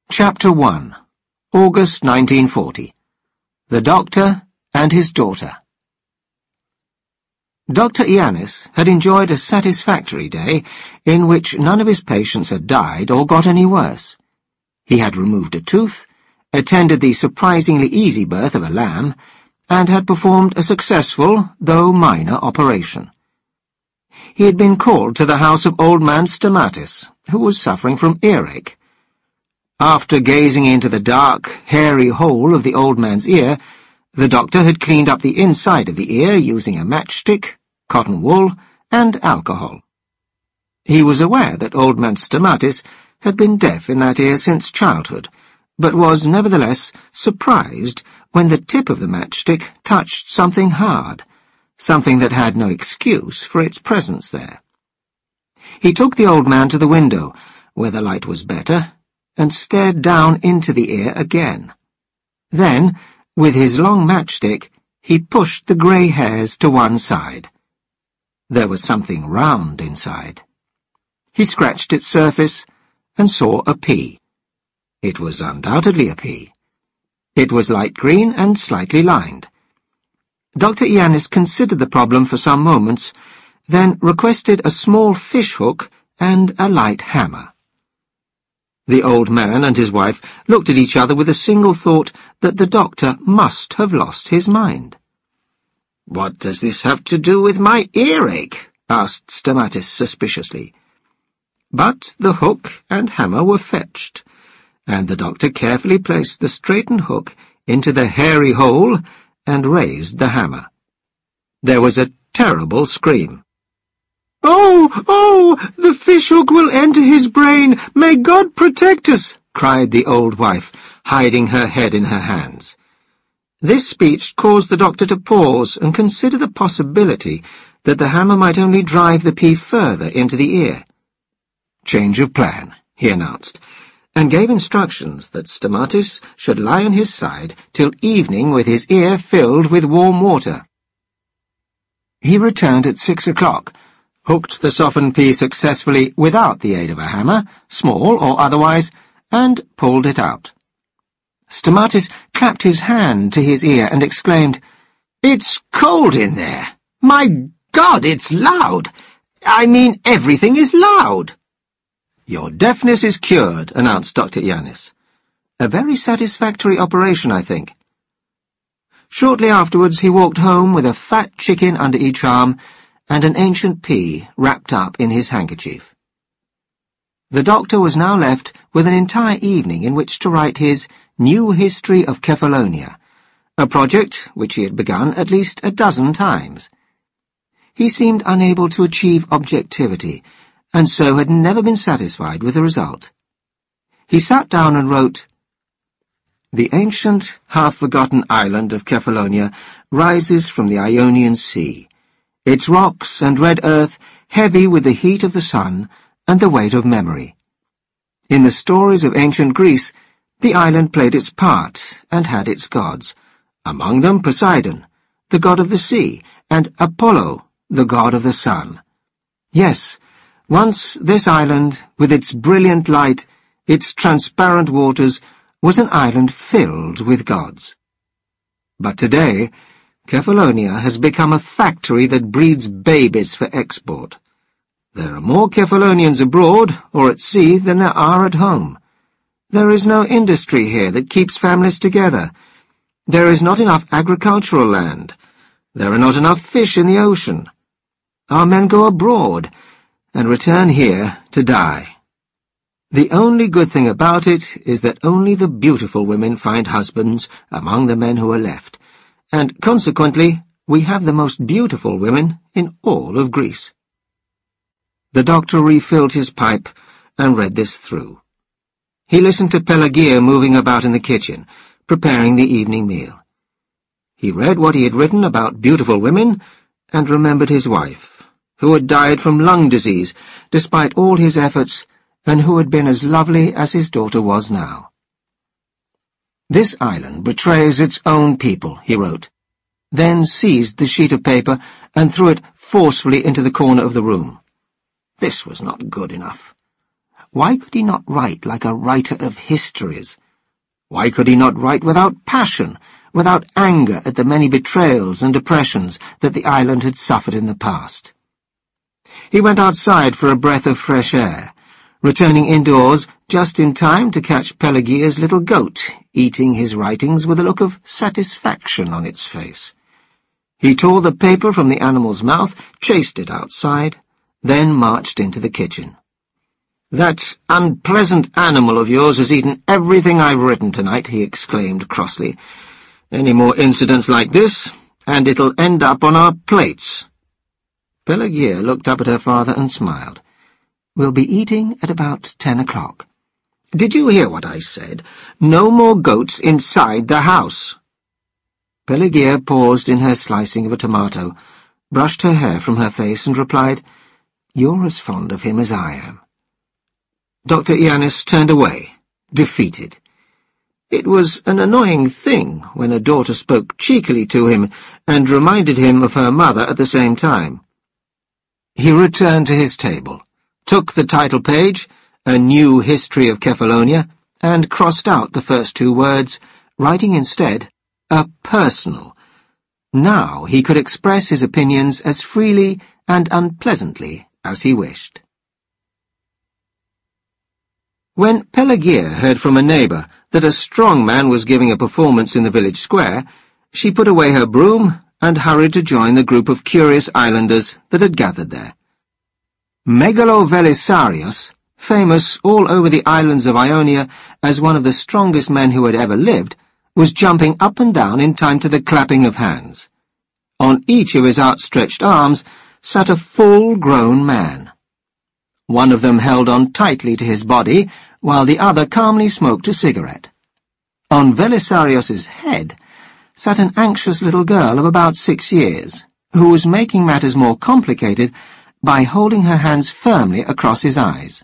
Chapter 1. August 1940. The Doctor and his Daughter. Dr. Ianis had enjoyed a satisfactory day in which none of his patients had died or got any worse. He had removed a tooth, attended the surprisingly easy birth of a lamb, and had performed a successful, though minor, operation. He had been called to the house of old man Stamatis, who was suffering from earache. After gazing into the dark, hairy hole of the old man's ear, the doctor had cleaned up the inside of the ear using a matchstick, cotton wool, and alcohol. He was aware that old man Stamatis had been deaf in that ear since childhood, but was nevertheless surprised when the tip of the matchstick touched something hard, something that had no excuse for its presence there. He took the old man to the window, where the light was better, and stared down into the ear again. Then, with his long matchstick, he pushed the grey hairs to one side. There was something round inside. He scratched its surface and saw a pea. It was undoubtedly a pea. It was light green and slightly lined. Dr. Ianis considered the problem for some moments, then requested a small fish-hook and a light hammer. The old man and his wife looked at each other with a single thought that the doctor must have lost his mind. "What does this have to do with my earache?" asked Stamatis suspiciously. But the hook and hammer were fetched, and the doctor carefully placed the straightened hook into the hairy hole and raised the hammer. There was a terrible scream. "Oh, the fishhook will enter his brain! May God protect us!" cried the old wife, hiding her head in her hands. This speech caused the doctor to pause and consider the possibility that the hammer might only drive the pea further into the ear. "Change of plan," he announced, and gave instructions that Stamatis should lie on his side till evening with his ear filled with warm water. He returned at 6 o'clock, hooked the softened pea successfully without the aid of a hammer, small or otherwise, and pulled it out. Stamatis clapped his hand to his ear and exclaimed, "It's cold in there! My God, it's loud! I mean, everything is loud!" "Your deafness is cured," announced Dr. Ianis. "A very satisfactory operation, I think." Shortly afterwards he walked home with a fat chicken under each arm and an ancient pea wrapped up in his handkerchief. The doctor was now left with an entire evening in which to write his New History of Kefalonia, a project which he had begun at least a dozen times. He seemed unable to achieve objectivity, and so had never been satisfied with the result. He sat down and wrote, "The ancient, half-forgotten island of Kefalonia rises from the Ionian Sea, its rocks and red earth heavy with the heat of the sun and the weight of memory. In the stories of ancient Greece, the island played its part and had its gods, among them Poseidon, the god of the sea, and Apollo, the god of the sun. Yes, once this island, with its brilliant light, its transparent waters, was an island filled with gods. But today, Kefalonia has become a factory that breeds babies for export. There are more Kefalonians abroad or at sea than there are at home. There is no industry here that keeps families together. There is not enough agricultural land. There are not enough fish in the ocean. Our men go abroad and return here to die. The only good thing about it is that only the beautiful women find husbands among the men who are left, and consequently we have the most beautiful women in all of Greece." The doctor refilled his pipe and read this through. He listened to Pelagia moving about in the kitchen, preparing the evening meal. He read what he had written about beautiful women and remembered his wife, who had died from lung disease despite all his efforts and who had been as lovely as his daughter was now. "This island betrays its own people," he wrote, then seized the sheet of paper and threw it forcefully into the corner of the room. This was not good enough. why could he not write like a writer of histories? Why could he not write without passion, without anger at the many betrayals and oppressions that the island had suffered in the past? He went outside for a breath of fresh air, returning indoors just in time to catch Pelagia's little goat eating his writings with a look of satisfaction on its face. He tore the paper from the animal's mouth, chased it outside, then marched into the kitchen. "That unpleasant animal of yours has eaten everything I've written tonight," he exclaimed crossly. "Any more incidents like this, and it'll end up on our plates." Pelagia looked up at her father and smiled. "We'll be eating at about 10 o'clock. Did you hear what I said? No more goats inside the house." Pelagia paused in her slicing of a tomato, brushed her hair from her face, and replied, "You're as fond of him as I am." Dr. Iannis turned away, defeated. It was an annoying thing when a daughter spoke cheekily to him and reminded him of her mother at the same time. He returned to his table, took the title page, A New History of Kefalonia, and crossed out the first two words, writing instead, A Personal. Now he could express his opinions as freely and unpleasantly as he wished. When Pelagia heard from a neighbour that a strong man was giving a performance in the village square, she put away her broom and hurried to join the group of curious islanders that had gathered there. Megalovelisarius, famous all over the islands of Ionia as one of the strongest men who had ever lived, was jumping up and down in time to the clapping of hands. On each of his outstretched arms sat a full-grown man. One of them held on tightly to his body, while the other calmly smoked a cigarette. On Velisarius's head sat an anxious little girl of about 6 years, who was making matters more complicated by holding her hands firmly across his eyes.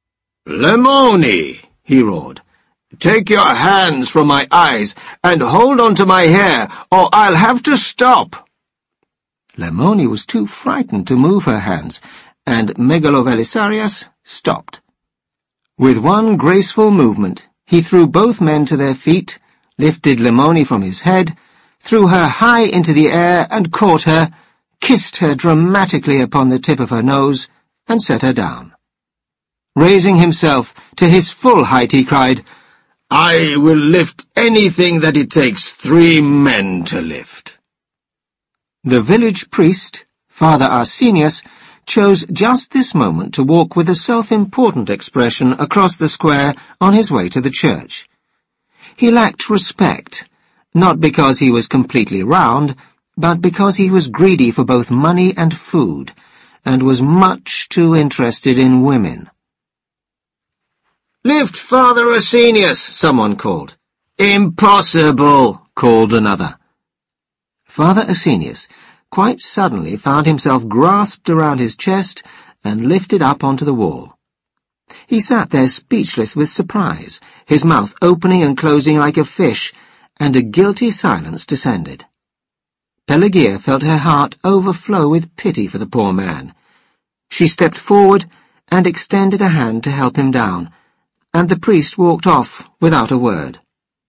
"Lemoni!" he roared. "Take your hands from my eyes and hold on to my hair, or I'll have to stop." Lemoni was too frightened to move her hands, and Megalovelisarius stopped. With one graceful movement, he threw both men to their feet, lifted Lemoni from his head, threw her high into the air and caught her, kissed her dramatically upon the tip of her nose, and set her down. Raising himself to his full height, he cried, "I will lift anything that it takes 3 men to lift." The village priest, Father Arsenius, chose just this moment to walk with a self-important expression across the square on his way to the church. He lacked respect, not because he was completely round, but because he was greedy for both money and food, and was much too interested in women. "Lift Father Arsenius," someone called. "Impossible," called another. Father Arsenius quite suddenly found himself grasped around his chest and lifted up onto the wall. He sat there speechless with surprise, his mouth opening and closing like a fish, and a guilty silence descended. Pelagia felt her heart overflow with pity for the poor man. She stepped forward and extended a hand to help him down, and the priest walked off without a word.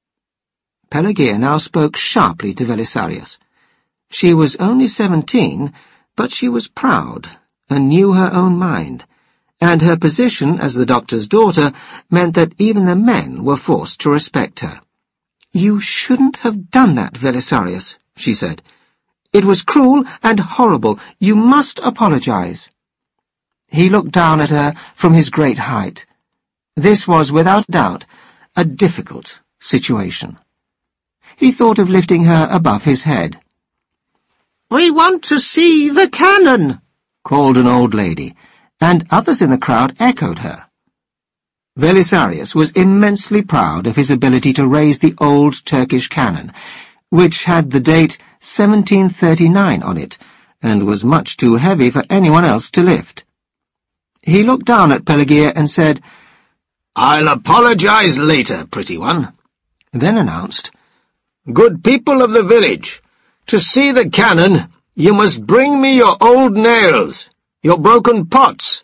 Pelagia now spoke sharply to Velisarius. She was only 17, but she was proud and knew her own mind, and her position as the doctor's daughter meant that even the men were forced to respect her. "You shouldn't have done that, Velisarius," she said. "It was cruel and horrible. You must apologize." He looked down at her from his great height. This was, without doubt, a difficult situation. He thought of lifting her above his head. "We want to see the cannon," called an old lady, and others in the crowd echoed her. Velisarius was immensely proud of his ability to raise the old Turkish cannon, which had the date 1739 on it, and was much too heavy for anyone else to lift. He looked down at Pelagia and said, "I'll apologize later, pretty one," then announced, "Good people of the village, to see the cannon, you must bring me your old nails, your broken pots,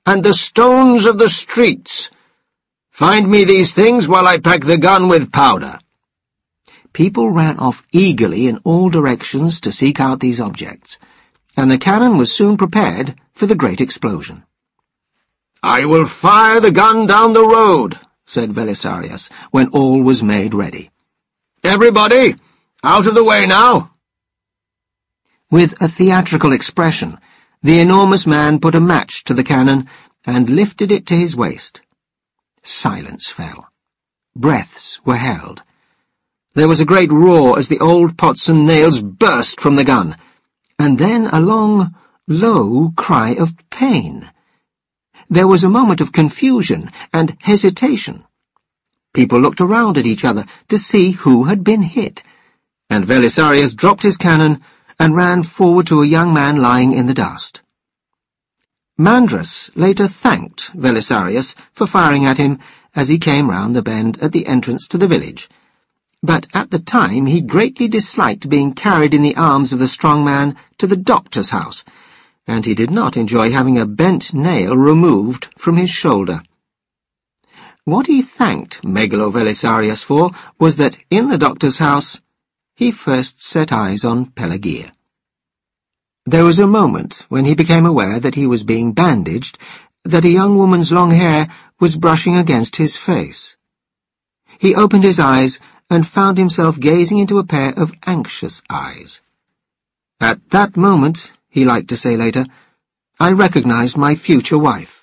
and the stones of the streets. Find me these things while I pack the gun with powder." People ran off eagerly in all directions to seek out these objects, and the cannon was soon prepared for the great explosion. "I will fire the gun down the road," said Belisarius, when all was made ready. "Everybody, out of the way now." With a theatrical expression, the enormous man put a match to the cannon and lifted it to his waist. Silence fell. Breaths were held. There was a great roar as the old pots and nails burst from the gun, and then a long, low cry of pain. There was a moment of confusion and hesitation. People looked around at each other to see who had been hit, and Belisarius dropped his cannon and ran forward to a young man lying in the dust. Mandras later thanked Belisarius for firing at him as he came round the bend at the entrance to the village, but at the time he greatly disliked being carried in the arms of the strong man to the doctor's house, and he did not enjoy having a bent nail removed from his shoulder. What he thanked Megalo Belisarius for was that in the doctor's house he first set eyes on Pelagia. There was a moment when he became aware that he was being bandaged, that a young woman's long hair was brushing against his face. He opened his eyes and found himself gazing into a pair of anxious eyes. "At that moment," he liked to say later, "I recognized my future wife."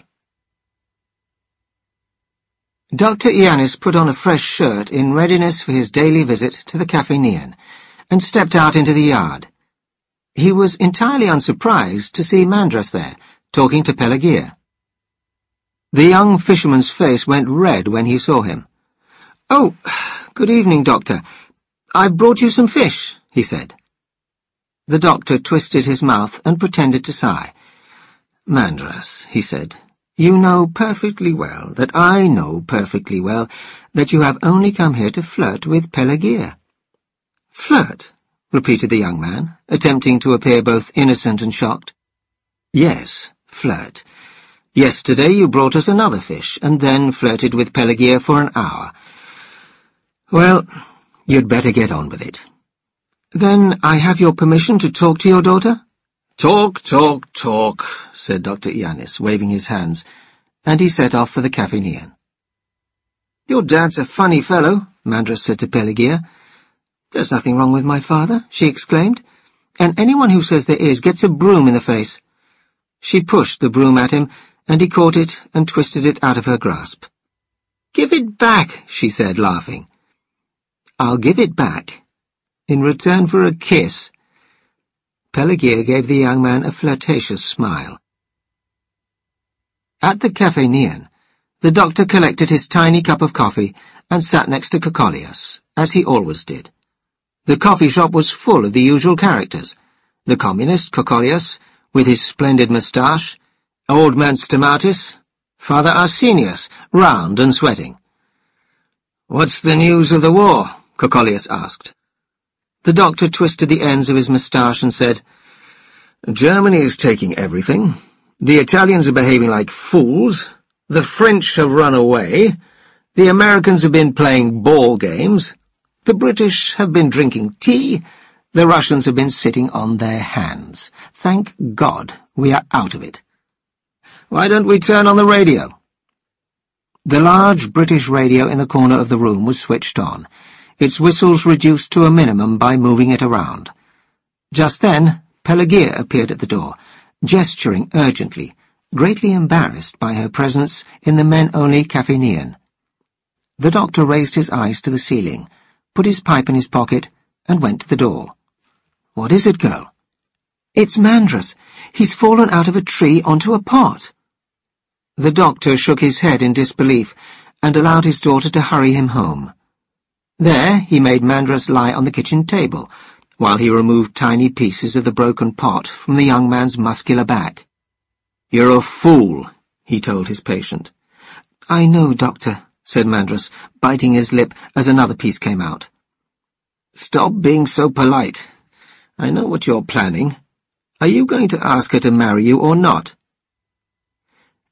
Dr. Iannis put on a fresh shirt in readiness for his daily visit to the Café Neon, and stepped out into the yard. He was entirely unsurprised to see Mandras there, talking to Pelagia. The young fisherman's face went red when he saw him. "Oh, good evening, Doctor. I've brought you some fish," he said. The doctor twisted his mouth and pretended to sigh. "Mandras," he said, "you know perfectly well that I know perfectly well that you have only come here to flirt with Pelagia." "Flirt?" repeated the young man, attempting to appear both innocent and shocked. "Yes, flirt. Yesterday you brought us another fish, and then flirted with Pelagia for an hour. Well, you'd better get on with it. Then I have your permission to talk to your daughter?" "Talk, talk, talk," said Dr. Iannis, waving his hands, and he set off for the Café Neon. "Your dad's a funny fellow," Mandras said to Pelagia. "There's nothing wrong with my father," she exclaimed, "and anyone who says there is gets a broom in the face." She pushed the broom at him, and he caught it and twisted it out of her grasp. "Give it back," she said, laughing. "I'll give it back, in return for a kiss." Pelagia gave the young man a flirtatious smile. At the Café Neon, the doctor collected his tiny cup of coffee and sat next to Kokolias, as he always did. The coffee shop was full of the usual characters: the communist Kokolias, with his splendid moustache, old man Stamatis, Father Arsenius, round and sweating. "What's the news of the war?" Kokolias asked. The doctor twisted the ends of his moustache and said, "Germany is taking everything. The Italians are behaving like fools. The French have run away. The Americans have been playing ball games. The British have been drinking tea. The Russians have been sitting on their hands. Thank God we are out of it. Why don't we turn on the radio?" The large British radio in the corner of the room was switched on, its whistles reduced to a minimum by moving it around. Just then, Pelagia appeared at the door, gesturing urgently, greatly embarrassed by her presence in the men-only Café Neon. The doctor raised his eyes to the ceiling, put his pipe in his pocket, and went to the door. "What is it, girl?" "It's Mandras. He's fallen out of a tree onto a pot." The doctor shook his head in disbelief and allowed his daughter to hurry him home. There he made Mandras lie on the kitchen table, while he removed tiny pieces of the broken pot from the young man's muscular back. "You're a fool," he told his patient. "I know, doctor," said Mandras, biting his lip as another piece came out. "Stop being so polite. I know what you're planning. Are you going to ask her to marry you or not?"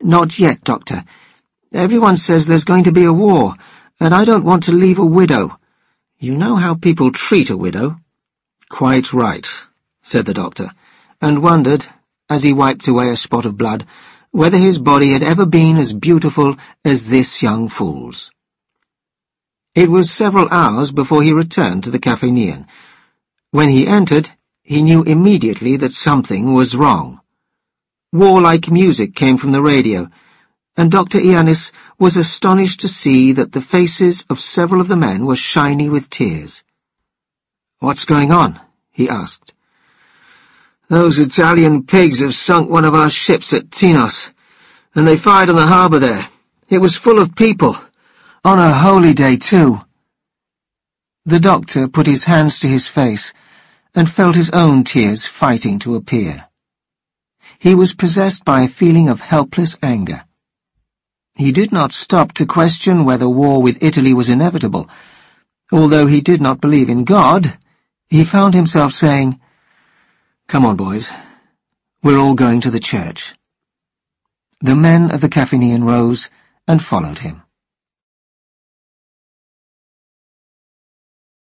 "Not yet, Doctor. Everyone says there's going to be a war, and I don't want to leave a widow. You know how people treat a widow." "Quite right," said the doctor, and wondered, as he wiped away a spot of blood, whether his body had ever been as beautiful as this young fool's. It was several hours before he returned to the Cafe Neon. When he entered, he knew immediately that something was wrong. Warlike music came from the radio, and Dr. Iannis was astonished to see that the faces of several of the men were shiny with tears. "What's going on?" he asked. "Those Italian pigs have sunk one of our ships at Tinos, and they fired on the harbour there. It was full of people. On a holy day, too." The doctor put his hands to his face and felt his own tears fighting to appear. He was possessed by a feeling of helpless anger. He did not stop to question whether war with Italy was inevitable. Although he did not believe in God, he found himself saying, "Come on, boys. We're all going to the church." The men of the Cafe Neon rose and followed him.